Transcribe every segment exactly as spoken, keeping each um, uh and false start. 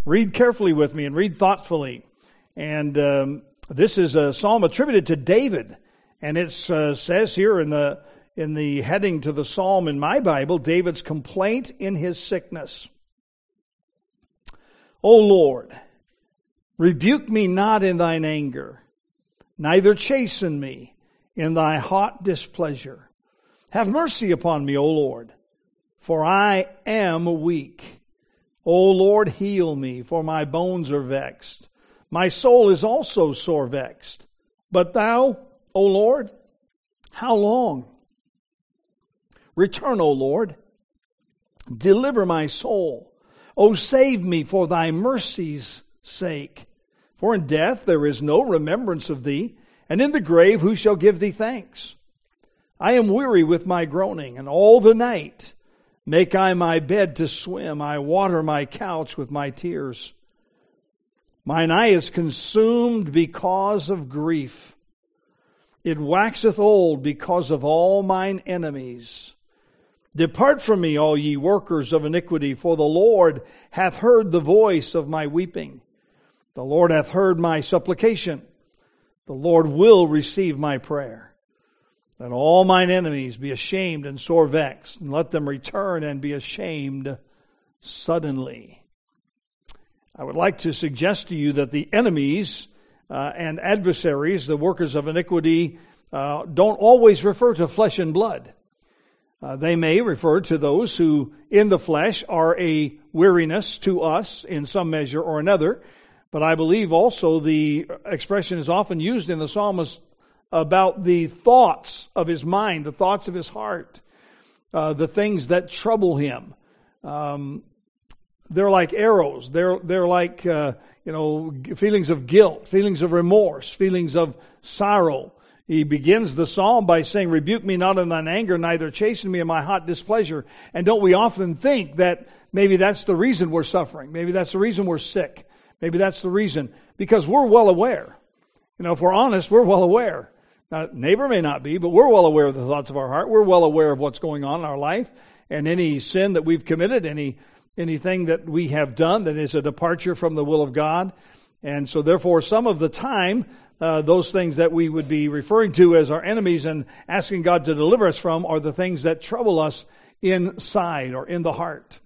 read carefully with me and read thoughtfully. And um, this is a psalm attributed to David. And it uh, says here in the in the heading to the psalm in my Bible, David's complaint in his sickness. O Lord, rebuke me not in thine anger, neither chasten me in thy hot displeasure. Have mercy upon me, O Lord, for I am weak. O Lord, heal me, for my bones are vexed. My soul is also sore vexed. But thou, O Lord, how long? Return, O Lord. Deliver my soul. O save me for thy mercy's sake. For in death there is no remembrance of thee, and in the grave who shall give thee thanks? I am weary with my groaning, and all the night make I my bed to swim. I water my couch with my tears. Mine eye is consumed because of grief. It waxeth old because of all mine enemies. Depart from me, all ye workers of iniquity, for the Lord hath heard the voice of my weeping. The Lord hath heard my supplication. The Lord will receive my prayer. Let all mine enemies be ashamed and sore vexed, and let them return and be ashamed suddenly. I would like to suggest to you that the enemies uh, and adversaries, the workers of iniquity, uh, don't always refer to flesh and blood. Uh, they may refer to those who in the flesh are a weariness to us in some measure or another. But I believe also the expression is often used in the psalmist about the thoughts of his mind, the thoughts of his heart, uh, the things that trouble him. Um, they're like arrows. They're they're like uh, you know feelings of guilt, feelings of remorse, feelings of sorrow. He begins the psalm by saying, "Rebuke me not in thine anger, neither chasten me in my hot displeasure." And don't we often think that maybe that's the reason we're suffering? Maybe that's the reason we're sick. Maybe that's the reason, because we're well aware. You know, if we're honest, we're well aware. Now, neighbor may not be, but we're well aware of the thoughts of our heart. We're well aware of what's going on in our life, and any sin that we've committed, any anything that we have done that is a departure from the will of God. And so therefore, some of the time, uh, those things that we would be referring to as our enemies and asking God to deliver us from are the things that trouble us inside or in the heart.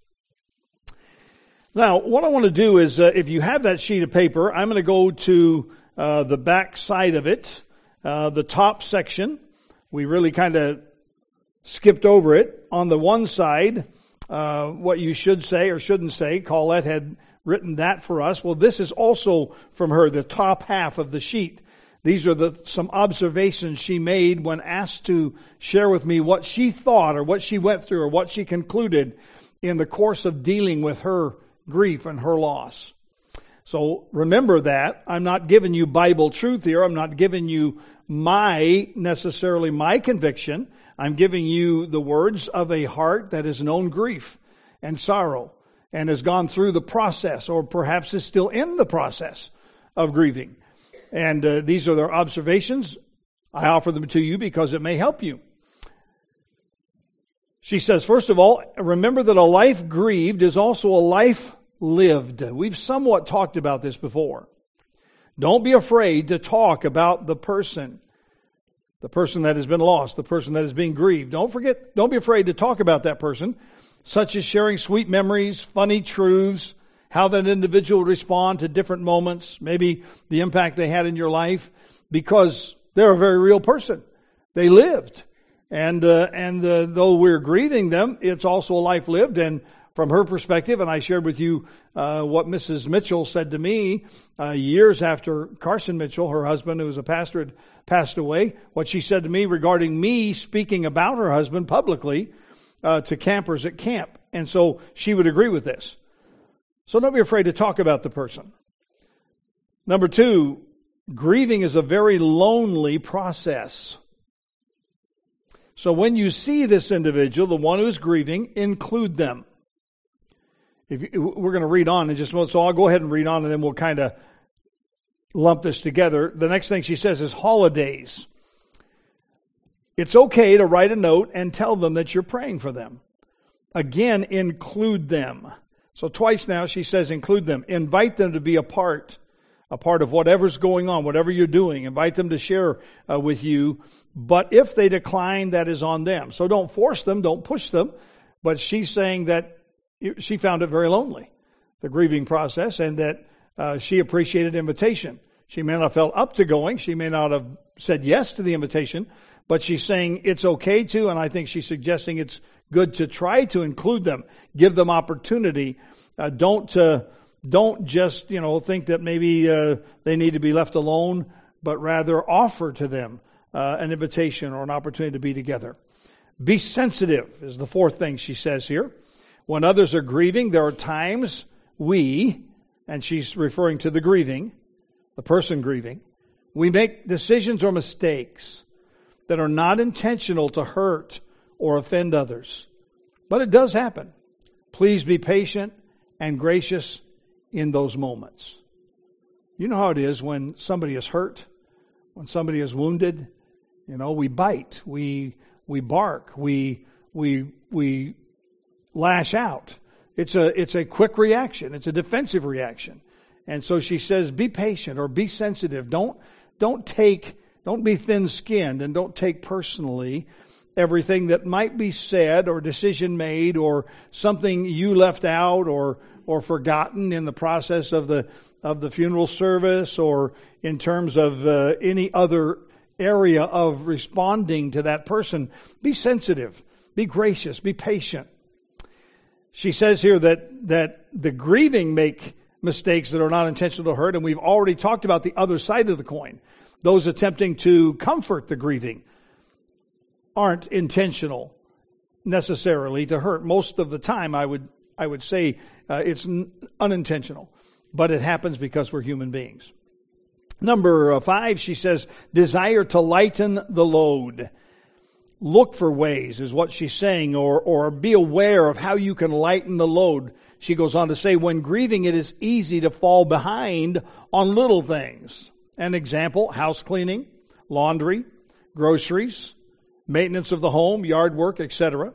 Now, what I want to do is, uh, if you have that sheet of paper, I'm going to go to uh, the back side of it, uh, the top section. We really kind of skipped over it. On the one side, uh, what you should say or shouldn't say, Colette had written that for us. Well, this is also from her, the top half of the sheet. These are the some observations she made when asked to share with me what she thought or what she went through or what she concluded in the course of dealing with her grief and her loss. So remember that. I'm not giving you Bible truth here. I'm not giving you my, necessarily my conviction. I'm giving you the words of a heart that has known grief and sorrow and has gone through the process, or perhaps is still in the process of grieving. And uh, these are their observations. I offer them to you because it may help you. She says, first of all, remember that a life grieved is also a life lived. We've somewhat talked about this before. Don't be afraid to talk about the person, the person that has been lost, the person that is being grieved. Don't forget, don't be afraid to talk about that person, such as sharing sweet memories, funny truths, how that individual would respond to different moments, maybe the impact they had in your life, because they're a very real person. They lived. And uh, and uh, though we're grieving them, it's also a life lived. And from her perspective, and I shared with you uh, what Missus Mitchell said to me uh, years after Carson Mitchell, her husband, who was a pastor, had passed away, what she said to me regarding me speaking about her husband publicly uh, to campers at camp. And so she would agree with this. So don't be afraid to talk about the person. Number two, grieving is a very lonely process. So when you see this individual, the one who is grieving, include them. If you, we're going to read on in just a moment, so I'll go ahead and read on, and then we'll kind of lump this together. The next thing she says is holidays. It's okay to write a note and tell them that you're praying for them. Again, include them. So twice now she says include them. Invite them to be a part, a part of whatever's going on, whatever you're doing. Invite them to share uh, with you. But if they decline, that is on them. So don't force them, don't push them. But she's saying that she found it very lonely, the grieving process, and that uh, she appreciated invitation. She may not have felt up to going. She may not have said yes to the invitation, but she's saying it's okay to, and I think she's suggesting it's good to try to include them, give them opportunity. Uh, don't uh, don't just you know think that maybe uh, they need to be left alone, but rather offer to them uh, an invitation or an opportunity to be together. Be sensitive is the fourth thing she says here. When others are grieving, there are times we, and she's referring to the grieving, the person grieving, we make decisions or mistakes that are not intentional to hurt or offend others. But it does happen. Please be patient and gracious in those moments. You know how it is when somebody is hurt, when somebody is wounded. You know, we bite, we we bark, we we we lash out. It's a it's a quick reaction. It's a defensive reaction. And so she says, be patient or be sensitive. Don't don't take don't be thin-skinned and don't take personally everything that might be said or decision made or something you left out or or forgotten in the process of the of the funeral service or in terms of uh, any other area of responding to that person. Be sensitive, be gracious, be patient. She says here that that the grieving make mistakes that are not intentional to hurt, and we've already talked about the other side of the coin. Those attempting to comfort the grieving aren't intentional necessarily to hurt. Most of the time, I would I would say uh, it's n- unintentional, but it happens because we're human beings. Number uh, five, she says, desire to lighten the load. Look for ways, is what she's saying, or or be aware of how you can lighten the load. She goes on to say, when grieving, it is easy to fall behind on little things. An example, house cleaning, laundry, groceries, maintenance of the home, yard work, et cetera.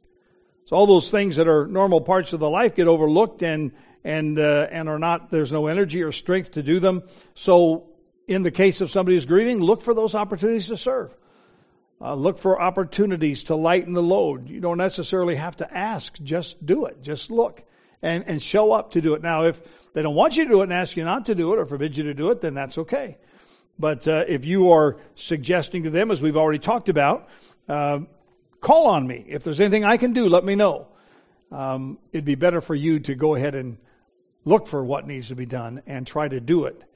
So all those things that are normal parts of the life get overlooked and and uh, and are not, there's no energy or strength to do them. So in the case of somebody who's grieving, look for those opportunities to serve. Uh, look for opportunities to lighten the load. You don't necessarily have to ask, just do it. Just look and, and show up to do it. Now, if they don't want you to do it and ask you not to do it or forbid you to do it, then that's okay. But uh, if you are suggesting to them, as we've already talked about, uh, call on me. If there's anything I can do, let me know. Um, it'd be better for you to go ahead and look for what needs to be done and try to do it.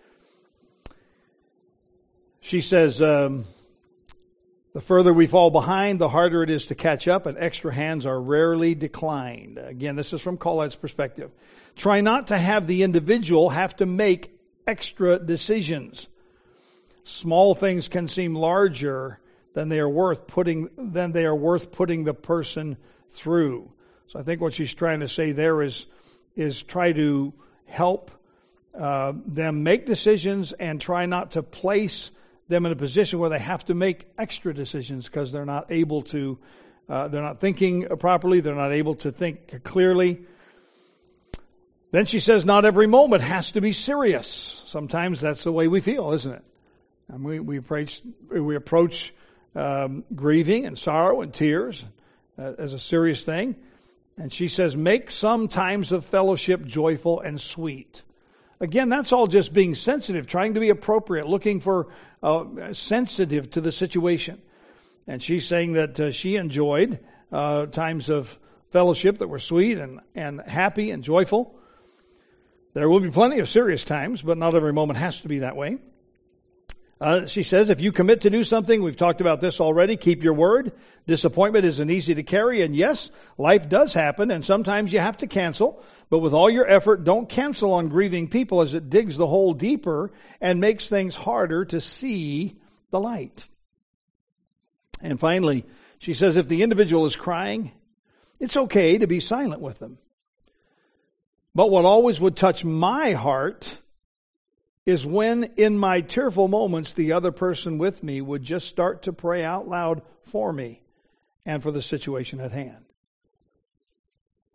She says, um, the further we fall behind, the harder it is to catch up, and extra hands are rarely declined. Again, this is from Colette's perspective. Try not to have the individual have to make extra decisions. Small things can seem larger than they are worth putting than they are worth putting the person through. So I think what she's trying to say there is is try to help uh, them make decisions and try not to place them in a position where they have to make extra decisions because they're not able to, uh, they're not thinking properly, they're not able to think clearly. Then she says, not every moment has to be serious. Sometimes that's the way we feel, isn't it? And we, we approach, we approach um, grieving and sorrow and tears uh, as a serious thing. And she says, make some times of fellowship joyful and sweet. Again, that's all just being sensitive, trying to be appropriate, looking for uh, sensitive to the situation. And she's saying that uh, she enjoyed uh, times of fellowship that were sweet and, and happy and joyful. There will be plenty of serious times, but not every moment has to be that way. Uh, she says, if you commit to do something, we've talked about this already, keep your word. Disappointment isn't easy to carry, and yes, life does happen, and sometimes you have to cancel. But with all your effort, don't cancel on grieving people as it digs the hole deeper and makes things harder to see the light. And finally, she says, if the individual is crying, it's okay to be silent with them. But what always would touch my heart is when in my tearful moments, the other person with me would just start to pray out loud for me and for the situation at hand.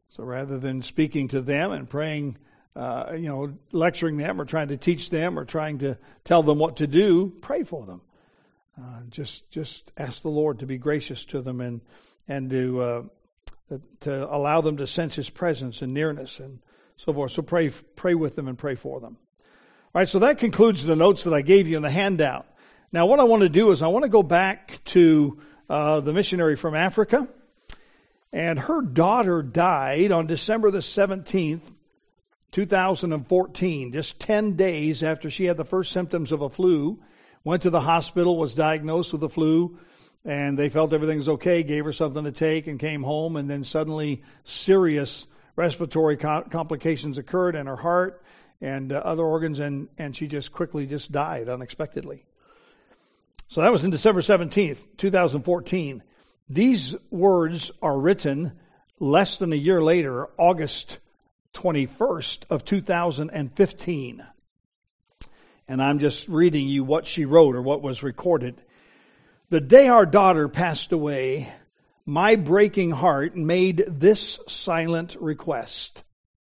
So rather than speaking to them and praying, uh, you know, lecturing them or trying to teach them or trying to tell them what to do, pray for them. Uh, just just ask the Lord to be gracious to them and and to uh, to allow them to sense His presence and nearness and so forth. So pray pray with them and pray for them. All right, so that concludes the notes that I gave you in the handout. Now what I want to do is I want to go back to uh, the missionary from Africa. And her daughter died on December the seventeenth, two thousand fourteen, just ten days after she had the first symptoms of a flu. Went to the hospital, was diagnosed with the flu, and they felt everything was okay, gave her something to take, and came home. And then suddenly serious respiratory co- complications occurred in her heart and uh, other organs, and, and she just quickly just died unexpectedly. So that was in December seventeenth, two thousand fourteen. These words are written less than a year later, August twenty-first of two thousand fifteen. And I'm just reading you what she wrote or what was recorded. The day our daughter passed away, my breaking heart made this silent request.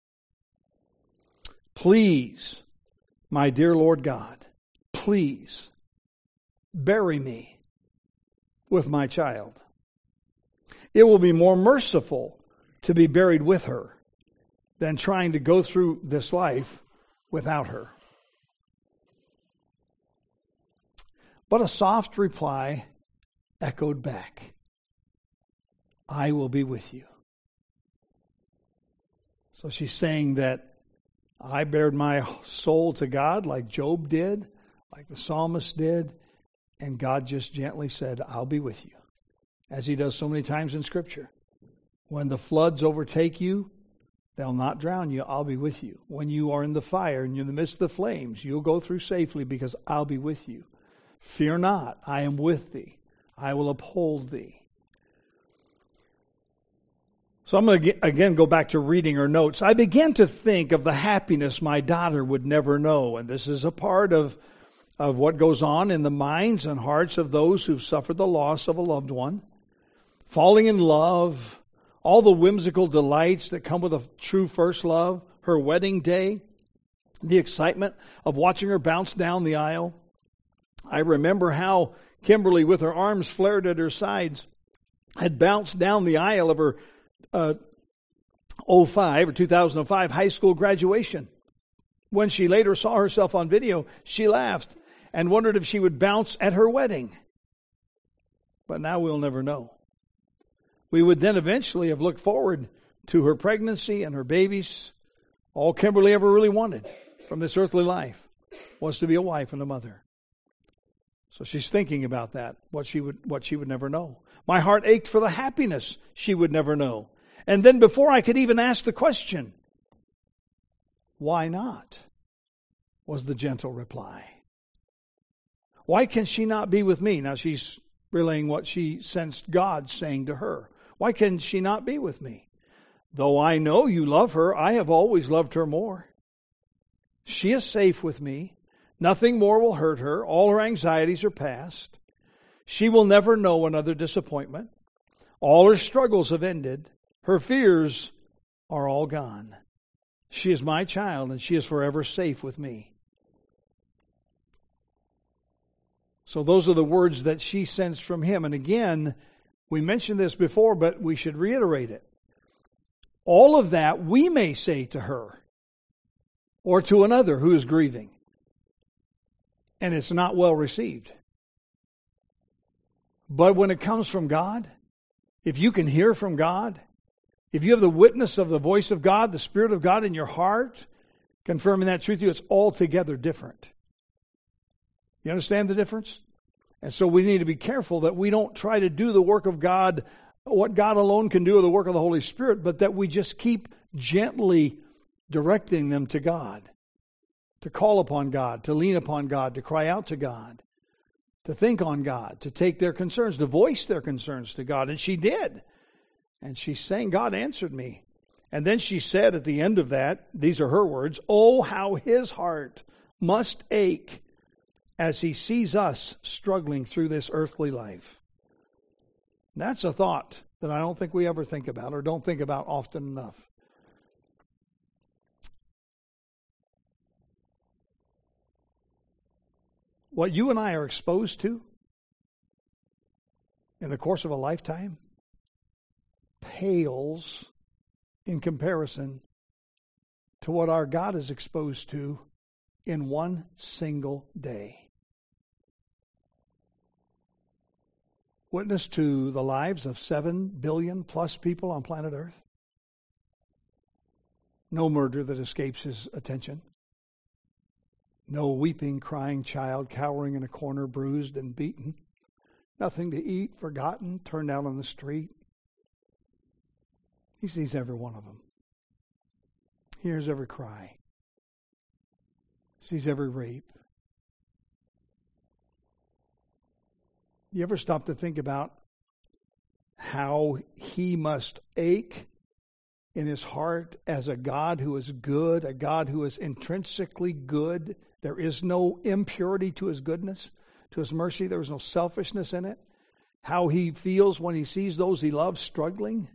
Please, my dear Lord God, please bury me with my child. It will be more merciful to be buried with her than trying to go through this life without her. But a soft reply echoed back, I will be with you. So she's saying that I bared my soul to God like Job did, like the psalmist did, and God just gently said, I'll be with you. As He does so many times in Scripture. When the floods overtake you, they'll not drown you. I'll be with you. When you are in the fire and you're in the midst of the flames, you'll go through safely because I'll be with you. Fear not, I am with thee. I will uphold thee. So I'm going to again go back to reading her notes. I began to think of the happiness my daughter would never know. And this is a part of, of what goes on in the minds and hearts of those who've suffered the loss of a loved one. Falling in love, all the whimsical delights that come with a true first love, her wedding day, the excitement of watching her bounce down the aisle. I remember how Kimberly, with her arms flared at her sides, had bounced down the aisle of her uh, oh five or two thousand five high school graduation. When she later saw herself on video, she laughed and wondered if she would bounce at her wedding. But now we'll never know. We would then eventually have looked forward to her pregnancy and her babies. All Kimberly ever really wanted from this earthly life was to be a wife and a mother. So she's thinking about that, what she would what she would never know. My heart ached for the happiness she would never know. And then before I could even ask the question, why not? Was the gentle reply. Why can she not be with me? Now she's relaying what she sensed God saying to her. Why can she not be with me? Though I know you love her, I have always loved her more. She is safe with me. Nothing more will hurt her. All her anxieties are past. She will never know another disappointment. All her struggles have ended. Her fears are all gone. She is my child, and she is forever safe with me. So those are the words that she sensed from him. And again, we mentioned this before, but we should reiterate it. All of that we may say to her or to another who is grieving. And it's not well received. But when it comes from God, if you can hear from God, if you have the witness of the voice of God, the Spirit of God in your heart, confirming that truth to you, it's altogether different. You understand the difference? And so we need to be careful that we don't try to do the work of God, what God alone can do, or the work of the Holy Spirit, but that we just keep gently directing them to God, to call upon God, to lean upon God, to cry out to God, to think on God, to take their concerns, to voice their concerns to God. And she did. And she's saying, God answered me. And then she said at the end of that, these are her words, oh, how his heart must ache as he sees us struggling through this earthly life. That's a thought that I don't think we ever think about or don't think about often enough. what you and I are exposed to in the course of a lifetime pales in comparison to what our God is exposed to in one single day. Witness to the lives of seven billion plus people on planet Earth. No murder that escapes his attention. No weeping, crying child cowering in a corner, bruised and beaten. Nothing to eat, forgotten, turned out on the street. He sees every one of them. He hears every cry. Sees every rape. You ever stop to think about how he must ache in his heart as a God who is good, a God who is intrinsically good? There is no impurity to his goodness, to his mercy. There is no selfishness in it. How he feels when he sees those he loves struggling.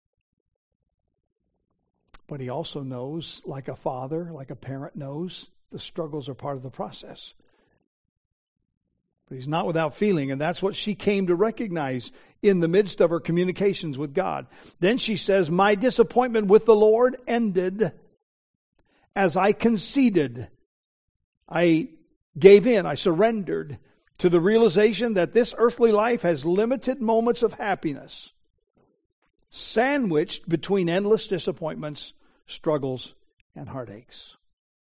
But he also knows, like a father, like a parent knows, the struggles are part of the process. But he's not without feeling, and that's what she came to recognize in the midst of her communications with God. Then she says, my disappointment with the Lord ended as I conceded. I gave in, I surrendered to the realization that this earthly life has limited moments of happiness, sandwiched between endless disappointments, struggles, and heartaches.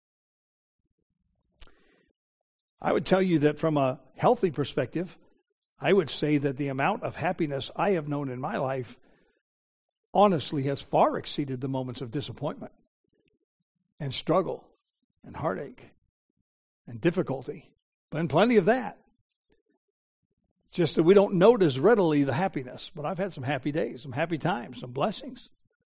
I would tell you that from a healthy perspective, I would say that the amount of happiness I have known in my life honestly has far exceeded the moments of disappointment and struggle and heartache and difficulty. Been plenty of that. It's just that we don't notice readily the happiness. But I've had some happy days, some happy times, some blessings.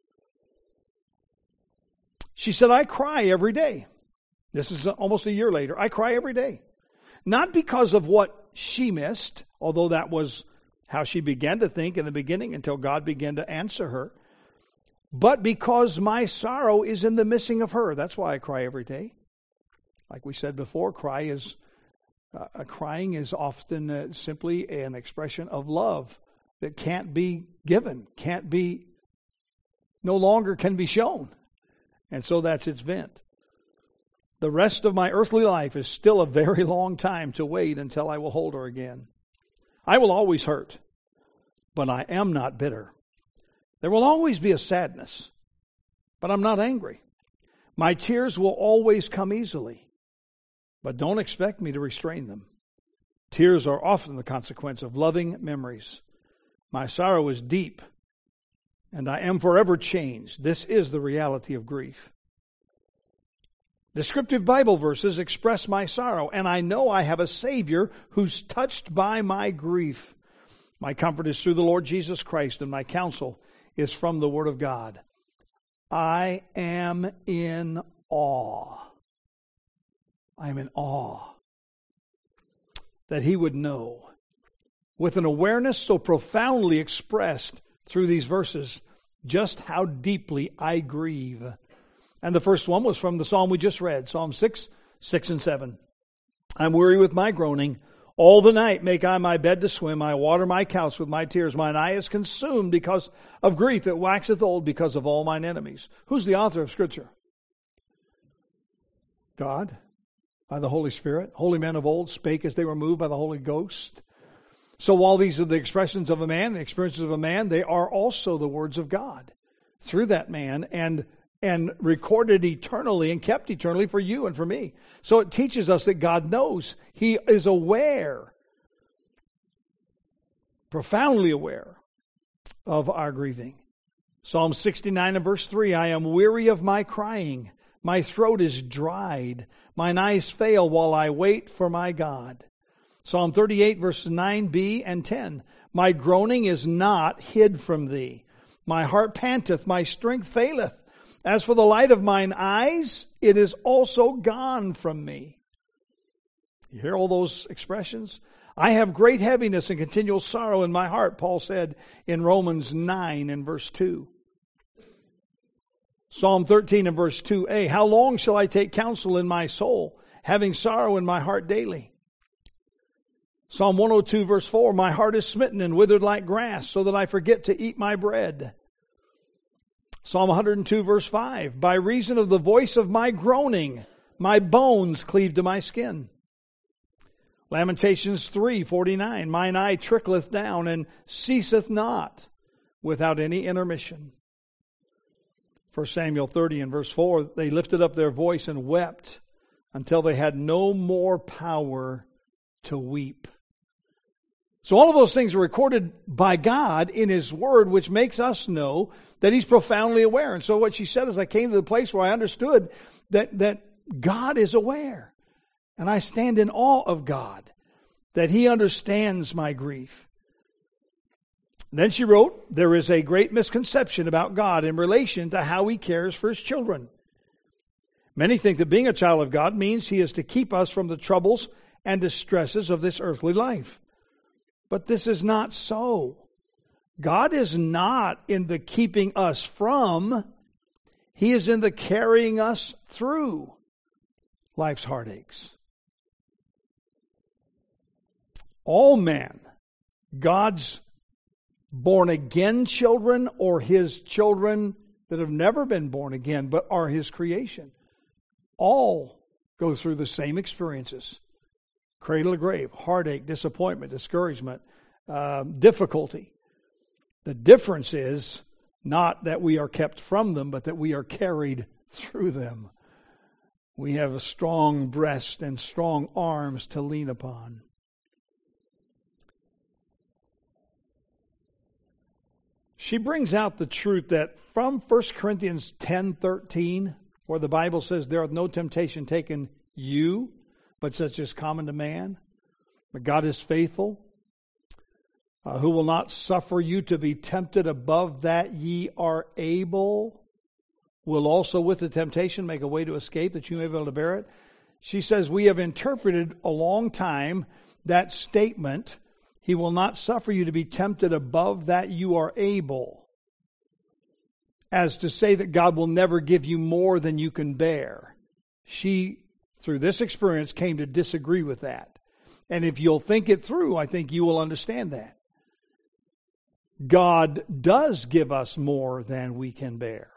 She said, I cry every day. This is almost a year later. I cry every day. Not because of what she missed, although that was how she began to think in the beginning until God began to answer her, but because my sorrow is in the missing of her. That's why I cry every day. Like we said before, cry is uh, crying is often uh, simply an expression of love that can't be given, can't be, no longer can be shown. And so that's its vent. The rest of my earthly life is still a very long time to wait until I will hold her again. I will always hurt, but I am not bitter. There will always be a sadness, but I'm not angry. My tears will always come easily, but don't expect me to restrain them. Tears are often the consequence of loving memories. My sorrow is deep, and I am forever changed. This is the reality of grief. Descriptive Bible verses express my sorrow, and I know I have a Savior who's touched by my grief. My comfort is through the Lord Jesus Christ, and my counsel is from the Word of God. I am in awe. I am in awe that He would know, with an awareness so profoundly expressed through these verses, just how deeply I grieve. And the first one was from the psalm we just read, Psalm six, six and seven. I'm weary with my groaning. All the night make I my bed to swim. I water my couch with my tears. Mine eye is consumed because of grief. It waxeth old because of all mine enemies. Who's the author of Scripture? God, by the Holy Spirit. Holy men of old spake as they were moved by the Holy Ghost. So while these are the expressions of a man, the experiences of a man, they are also the words of God through that man and and recorded eternally and kept eternally for you and for me. So it teaches us that God knows. He is aware, profoundly aware of our grieving. Psalm sixty-nine and verse three, I am weary of my crying. My throat is dried. Mine eyes fail while I wait for my God. Psalm thirty-eight verses nine b and ten, my groaning is not hid from thee. My heart panteth, my strength faileth. As for the light of mine eyes, it is also gone from me. You hear all those expressions? I have great heaviness and continual sorrow in my heart, Paul said in Romans nine and verse two. Psalm thirteen and verse two a, how long shall I take counsel in my soul, having sorrow in my heart daily? Psalm one oh two verse four, my heart is smitten and withered like grass, so that I forget to eat my bread. Psalm one oh two verse five, by reason of the voice of my groaning, my bones cleave to my skin. Lamentations three forty-nine, mine eye trickleth down and ceaseth not without any intermission. First Samuel thirty and verse four, they lifted up their voice and wept until they had no more power to weep. So all of those things are recorded by God in His Word, which makes us know that He's profoundly aware. And so what she said is, I came to the place where I understood that, that God is aware. And I stand in awe of God, that He understands my grief. Then she wrote, there is a great misconception about God in relation to how He cares for His children. Many think that being a child of God means He is to keep us from the troubles and distresses of this earthly life. But this is not so. God is not in the keeping us from, He is in the carrying us through life's heartaches. All men, God's born-again children or His children that have never been born again but are His creation, all go through the same experiences. Cradle to grave, heartache, disappointment, discouragement, uh, difficulty. The difference is not that we are kept from them, but that we are carried through them. We have a strong breast and strong arms to lean upon. She brings out the truth that from First Corinthians ten thirteen, where the Bible says, there hath no temptation taken you, but such as common to man. But God is faithful, uh, who will not suffer you to be tempted above that ye are able, will also with the temptation make a way to escape, that you may be able to bear it. She says, we have interpreted a long time that statement, He will not suffer you to be tempted above that you are able, as to say that God will never give you more than you can bear. She, through this experience, came to disagree with that. And if you'll think it through, I think you will understand that. God does give us more than we can bear.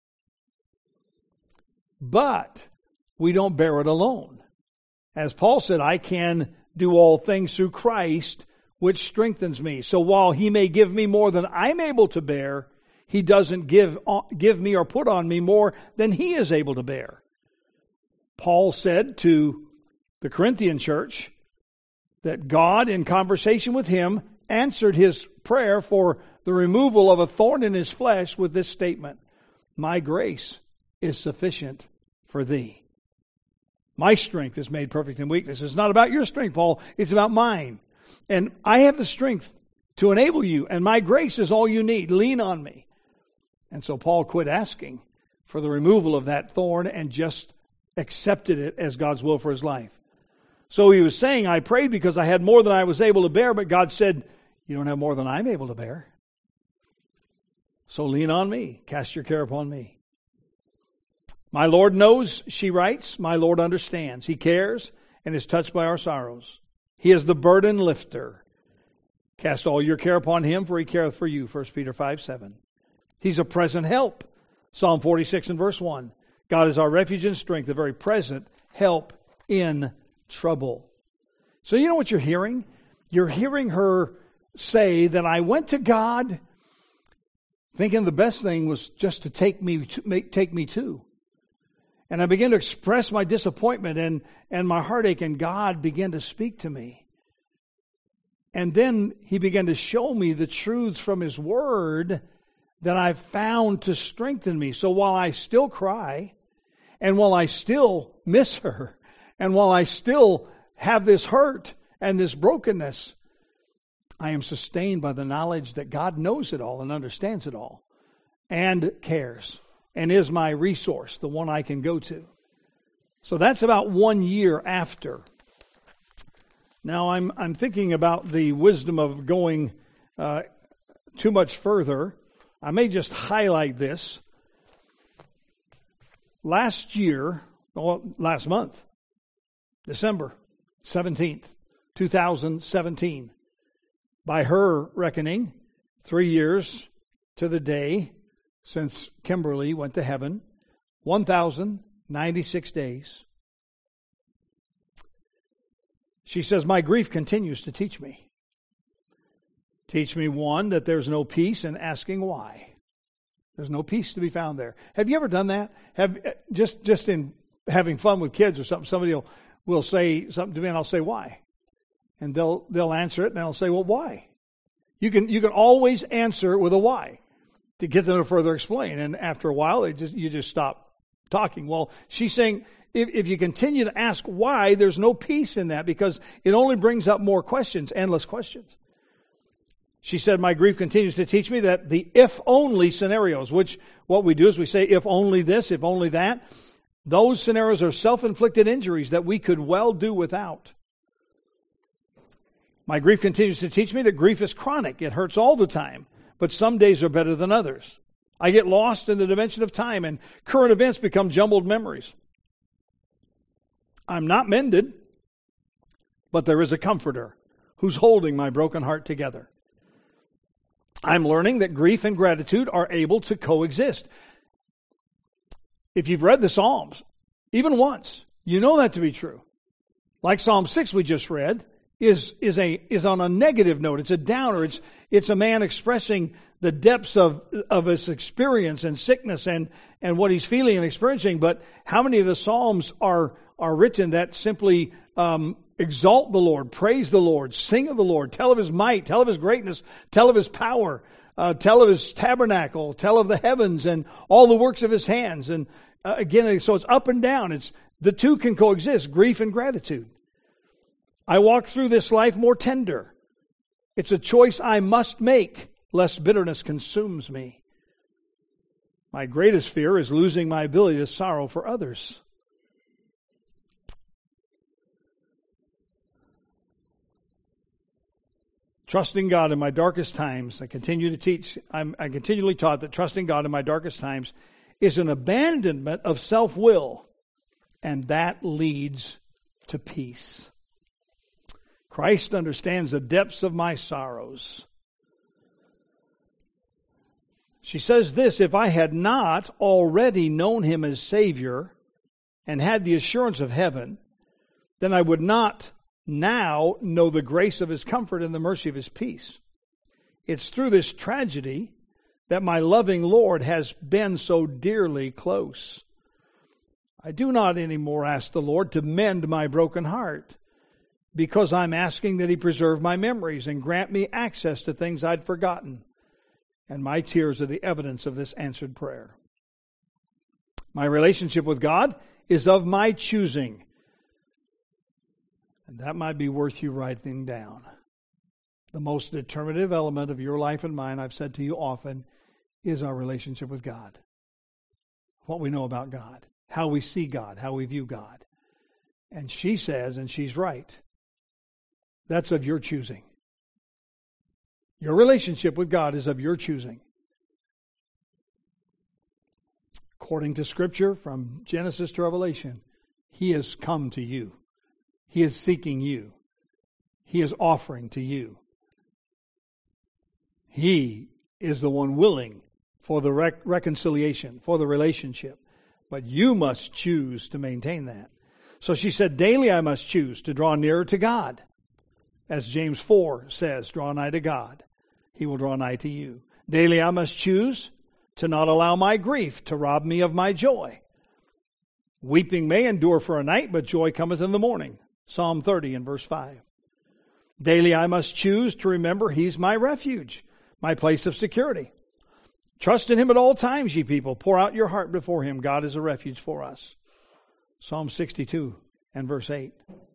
But we don't bear it alone. As Paul said, I can do all things through Christ, which strengthens me. So while He may give me more than I'm able to bear, He doesn't give, give me or put on me more than He is able to bear. Paul said to the Corinthian church that God, in conversation with him, answered his prayer for the removal of a thorn in his flesh with this statement, my grace is sufficient for thee. My strength is made perfect in weakness. It's not about your strength, Paul. It's about mine. And I have the strength to enable you, and my grace is all you need. Lean on me. And so Paul quit asking for the removal of that thorn and just accepted it as God's will for his life. So he was saying, I prayed because I had more than I was able to bear, but God said, you don't have more than I'm able to bear. So lean on me. Cast your care upon me. My Lord knows, she writes, my Lord understands. He cares and is touched by our sorrows. He is the burden lifter. Cast all your care upon Him, for He careth for you, First Peter five seven. He's a present help. Psalm forty-six and verse one. God is our refuge and strength, a very present help in trouble. So you know what you're hearing? You're hearing her say that I went to God thinking the best thing was just to take me to, make, take me to. And I began to express my disappointment and, and my heartache, and God began to speak to me. And then He began to show me the truths from His Word that I've found to strengthen me. So while I still cry, and while I still miss her, and while I still have this hurt and this brokenness, I am sustained by the knowledge that God knows it all and understands it all and cares and is my resource, the one I can go to. So that's about one year after. Now I'm I'm thinking about the wisdom of going uh, too much further. I may just highlight this. Last year, well, last month, December seventeenth, two thousand seventeen. By her reckoning, three years to the day since Kimberly went to heaven, one thousand ninety-six days. She says, my grief continues to teach me. Teach me, one, that there's no peace in asking why. There's no peace to be found there. Have you ever done that? Have just just in having fun with kids or something, somebody will, will say something to me and I'll say, why? And they'll they'll answer it and I'll say, well, why? You can you can always answer it with a why to get them to further explain. And after a while, they just you just stop talking. Well, she's saying if, if you continue to ask why, there's no peace in that because it only brings up more questions, endless questions. She said, my grief continues to teach me that the if-only scenarios, which what we do is we say if only this, if only that, those scenarios are self-inflicted injuries that we could well do without. My grief continues to teach me that grief is chronic. It hurts all the time, but some days are better than others. I get lost in the dimension of time and current events become jumbled memories. I'm not mended, but there is a comforter who's holding my broken heart together. I'm learning that grief and gratitude are able to coexist. If you've read the Psalms, even once, you know that to be true. Like Psalm six we just read, is is a is on a negative note. It's a downer. It's it's a man expressing the depths of of his experience and sickness and and what he's feeling and experiencing. But how many of the Psalms are are written that simply um, exalt the Lord, praise the Lord, sing of the Lord, tell of His might, tell of His greatness, tell of His power, uh, tell of His tabernacle, tell of the heavens and all the works of His hands. And uh, again, so it's up and down. It's the two can coexist, grief and gratitude. I walk through this life more tender. It's a choice I must make, lest bitterness consumes me. My greatest fear is losing my ability to sorrow for others. Trusting God in my darkest times, I continue to teach, I'm, I continually taught that trusting God in my darkest times is an abandonment of self-will, and that leads to peace. Christ understands the depths of my sorrows. She says this, if I had not already known Him as Savior and had the assurance of heaven, then I would not now know the grace of His comfort and the mercy of His peace. It's through this tragedy that my loving Lord has been so dearly close. I do not anymore ask the Lord to mend my broken heart, because I'm asking that He preserve my memories and grant me access to things I'd forgotten. And my tears are the evidence of this answered prayer. My relationship with God is of my choosing. And that might be worth you writing down. The most determinative element of your life and mine, I've said to you often, is our relationship with God. What we know about God, how we see God, how we view God. And she says, and she's right, that's of your choosing. Your relationship with God is of your choosing. According to Scripture, from Genesis to Revelation, He has come to you. He is seeking you. He is offering to you. He is the one willing for the rec- reconciliation, for the relationship. But you must choose to maintain that. So she said, daily I must choose to draw nearer to God. As James four says, draw nigh to God. He will draw nigh to you. Daily I must choose to not allow my grief to rob me of my joy. Weeping may endure for a night, but joy cometh in the morning. Psalm thirty and verse five. Daily I must choose to remember He's my refuge, my place of security. Trust in Him at all times, ye people. Pour out your heart before Him. God is a refuge for us. Psalm sixty-two and verse eight.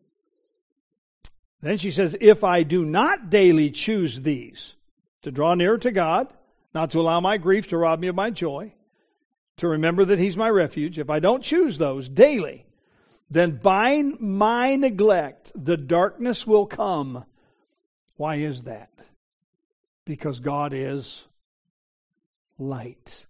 Then she says, if I do not daily choose these, to draw nearer to God, not to allow my grief to rob me of my joy, to remember that He's my refuge, if I don't choose those daily, then by my neglect, the darkness will come. Why is that? Because God is light.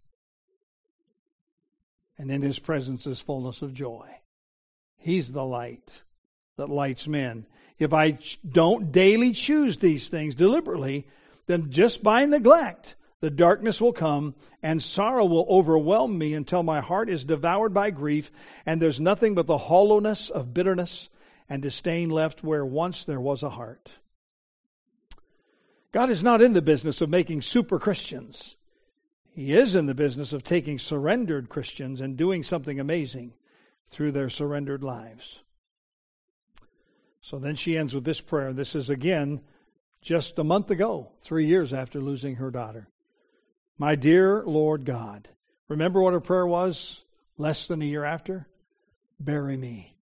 And in His presence is fullness of joy. He's the light. that lights men. If I don't daily choose these things deliberately, then just by neglect, the darkness will come and sorrow will overwhelm me until my heart is devoured by grief and there's nothing but the hollowness of bitterness and disdain left where once there was a heart. God is not in the business of making super Christians. He is in the business of taking surrendered Christians and doing something amazing through their surrendered lives. So then she ends with this prayer. This is again just a month ago, three years after losing her daughter. My dear Lord God, remember what her prayer was less than a year after? Bury me.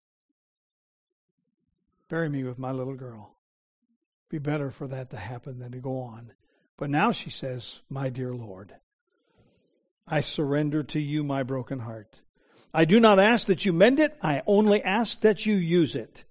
Bury me with my little girl. Be better for that to happen than to go on. But now she says, my dear Lord, I surrender to you my broken heart. I do not ask that you mend it. I only ask that you use it.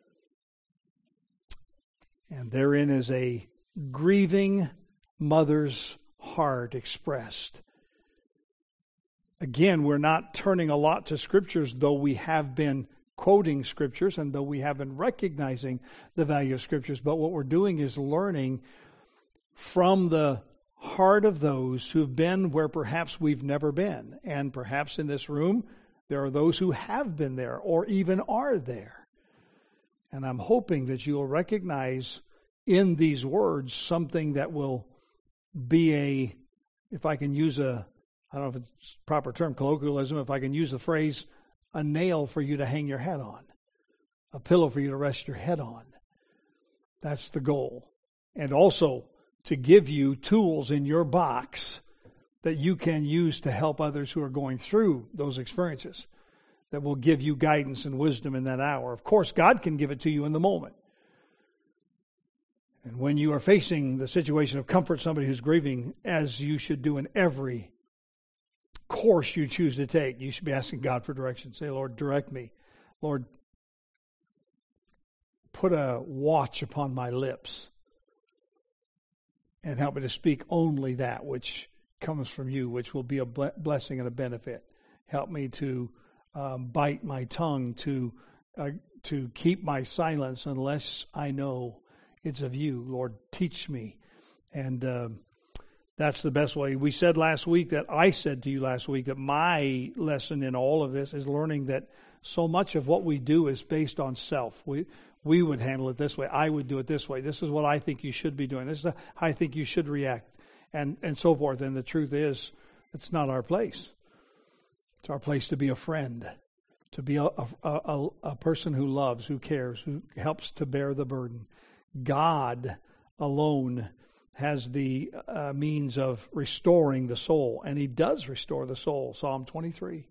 And therein is a grieving mother's heart expressed. Again, we're not turning a lot to scriptures, though we have been quoting scriptures and though we have been recognizing the value of scriptures. But what we're doing is learning from the heart of those who've been where perhaps we've never been. And perhaps in this room, there are those who have been there or even are there. And I'm hoping that you'll recognize in these words something that will be a, if I can use a, I don't know if it's a proper term, colloquialism, if I can use the phrase, a nail for you to hang your head on, a pillow for you to rest your head on. That's the goal. And also to give you tools in your box that you can use to help others who are going through those experiences, that will give you guidance and wisdom in that hour. Of course, God can give it to you in the moment. And when you are facing the situation of comfort somebody who's grieving, as you should do in every course you choose to take, you should be asking God for direction. Say, Lord, direct me. Lord, put a watch upon my lips and help me to speak only that which comes from you, which will be a blessing and a benefit. Help me to um, bite my tongue, to uh, to keep my silence unless I know it's of you. Lord, teach me. And um, that's the best way. We said last week that I said to you last week that my lesson in all of this is learning that so much of what we do is based on self. We we would handle it this way. I would do it this way. This is what I think you should be doing. This is how I think you should react, and and so forth. And the truth is, it's not our place. It's our place to be a friend, to be a a, a, a person who loves, who cares, who helps to bear the burden. God alone has the uh, means of restoring the soul, and He does restore the soul. Psalm twenty-three.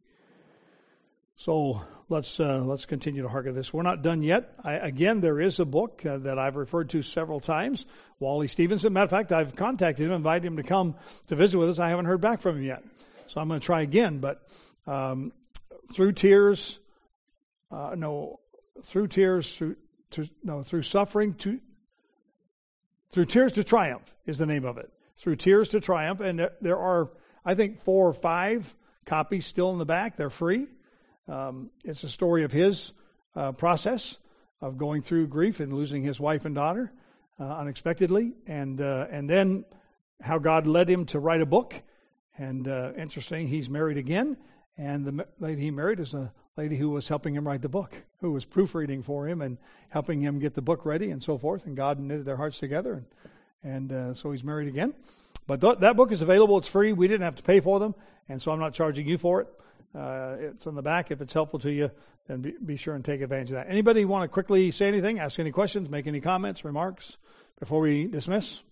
So let's uh, let's continue to hearken this. We're not done yet. I, again, there is a book uh, that I've referred to several times. Wally Stevenson. Matter of fact, I've contacted him, invited him to come to visit with us. I haven't heard back from him yet, so I'm going to try again. But um, through tears, uh, no, through tears, through to, no, through suffering to. Through Tears to Triumph is the name of it. Through Tears to Triumph. And there, there are, I think, four or five copies still in the back. They're free. Um, it's a story of his uh, process of going through grief and losing his wife and daughter uh, unexpectedly. And uh, and then how God led him to write a book. And uh, interesting, he's married again. And the lady he married is a lady who was helping him write the book, who was proofreading for him and helping him get the book ready and so forth. And God knitted their hearts together. And, and uh, so he's married again. But th- that book is available. It's free. We didn't have to pay for them. And so I'm not charging you for it. Uh, it's on the back. If it's helpful to you, then be, be sure and take advantage of that. Anybody want to quickly say anything, ask any questions, make any comments, remarks before we dismiss?